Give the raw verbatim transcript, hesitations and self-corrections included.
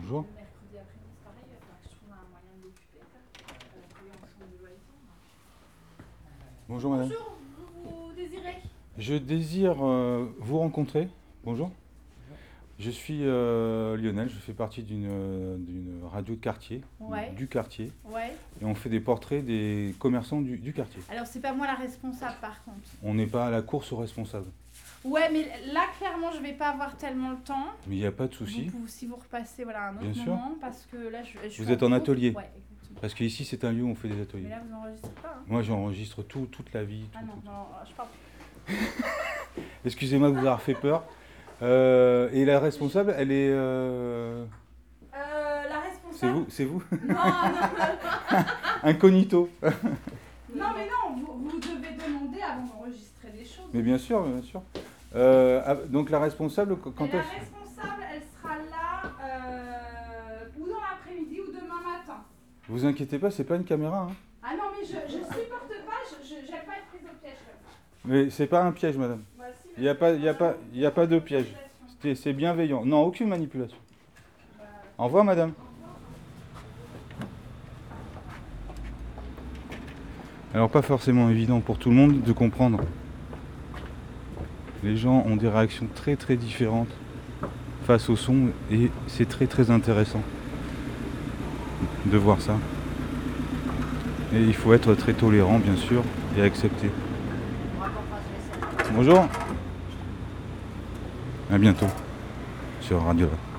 Bonjour. Le mercredi après-midi, c'est pareil, il va falloir que je trouve un moyen de l'occuper, ça. Euh, payer ensemble de loyer. Bonjour madame. Bonjour, vous, vous désirez? Je désire euh, vous rencontrer. Bonjour. Je suis euh, Lionel, je fais partie d'une euh, d'une radio de quartier, Ouais. du quartier, Ouais. et on fait des portraits des commerçants du, du quartier. Alors, c'est pas moi la responsable, par contre. On n'est pas à la course aux responsables. Ouais, mais là, clairement, je vais pas avoir tellement le temps. Mais il n'y a pas de souci, Vous pouvez- si vous repassez voilà, un autre Bien sûr. moment, parce que là, je, je suis Vous êtes en cours. atelier. Ouais, exactement. parce qu'ici c'est un lieu où on fait des Mais ateliers. là, vous enregistrez pas, hein? Moi j'enregistre tout, toute la vie. Tout, Ah non, tout. non, je parle. Excusez-moi de vous avoir fait peur. Euh, et la responsable, elle est... euh, Euh, la C'est responsable. vous, c'est vous Non, non, Incognito. non, mais non, vous, vous devez demander avant d'enregistrer des choses. Mais bien sûr, bien sûr. Euh, ah, donc la responsable, qu- quand Et la est-ce... responsable, elle sera là euh, ou dans l'après-midi ou demain matin. Vous inquiétez pas, c'est pas une caméra. Hein. Ah non, mais je, je supporte pas, je je- j'aime pas être prise au piège comme ça. Mais c'est pas un piège, madame. Voici, Il n'y a pas, il y a pas, il y a pas de piège. C'est c'est bienveillant. Non, aucune manipulation. Au revoir, madame. Alors, pas forcément évident pour tout le monde de comprendre. Les gens ont des réactions très très différentes face au son et c'est très très intéressant de voir ça. Et il faut être très tolérant, bien sûr, et accepter. Bonjour. À bientôt sur Radio.